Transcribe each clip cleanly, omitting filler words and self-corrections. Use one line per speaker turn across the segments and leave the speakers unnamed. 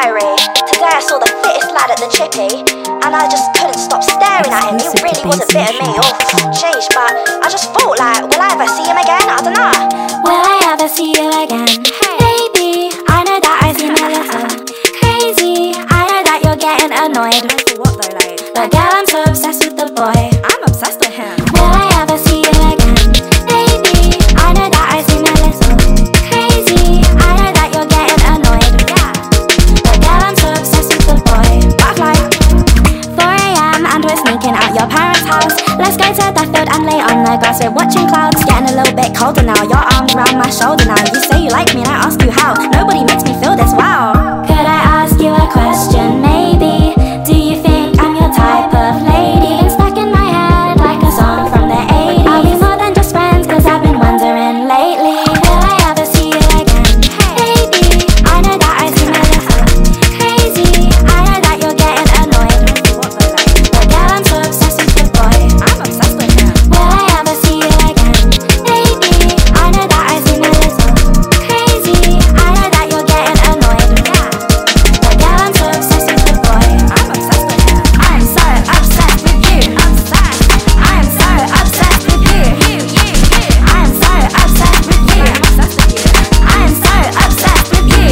diary. Today I saw the fittest lad at the chippy, and I just couldn't stop staring at him. He really was a bit of me, oh sheesh. But I just thought, like, will I ever see him again? I don't know.
Will I ever see you again? Baby, I know that I seem a little crazy. I know that you're getting annoyed.
For what though, like?
But girl, I'm so obsessed with the boy.
I'm obsessed with him.
Will I ever see you again? Baby, I know that I seem a little crazy. I know that you're getting annoyed.
Yeah.
But girl, I'm so obsessed with the boy. Butterfly. 4 a.m. and we're sneaking out your parents' house. Let's go to the field and lay on the grass. We're watching clouds, getting a little bit colder now. Your arms round my shoulder now. You say you like me and I ask you how. Nobody makes me feel this, wow. Could I ask you a question, maybe? Do you think I'm your type of lady? Been stuck in my head like a song from the 80s. Are we more than just friends? Cause I've been wondering lately. Will I ever see you again? Baby, I know that I seem a little crazy. I know that you're getting annoyed.
For what though, like?
But girl, I'm so obsessed with the boy.
I'm obsessed with him.
Will I ever see you again? Baby, I know that I seem a little crazy. I know that you're getting annoyed.
Yeah.
But girl, I'm so obsessed with the boy.
I'm obsessed with him.
I'm so obsessed with you.
Obsessed.
I'm so obsessed with you. I'm so obsessed with you.
I'm obsessed with you.
I'm so obsessed with you.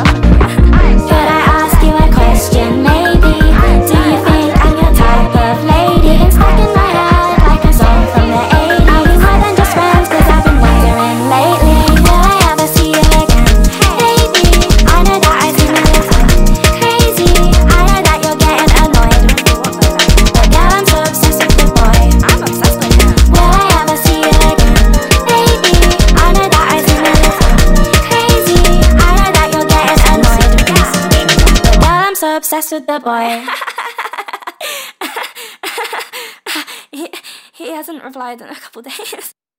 Could I ask you a question, maybe? Do you think I'm your type of lady? Been stuck in my head like a song from the 80s. Are we more than just friends? Cause I've been wondering lately. Will I ever see you again? Baby, I know that I seem a little crazy. I know that you're getting annoyed.
For what though, like?
But girl, I'm so obsessed with the boy.
I'm obsessed with him.
Will I ever see you again? Baby, I know that I seem a little crazy. I know that you're getting annoyed. But girl, I'm so obsessed with the boy. he hasn't replied in a couple days.